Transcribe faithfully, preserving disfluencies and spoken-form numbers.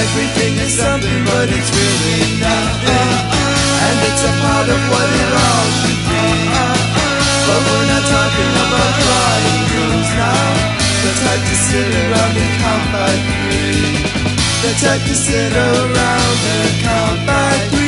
everything is something, but it's really nothing. And it's a part of what it all should be. But we're not talking about drawing rules now. The type to sit around and count by three. The type to sit around and count by three.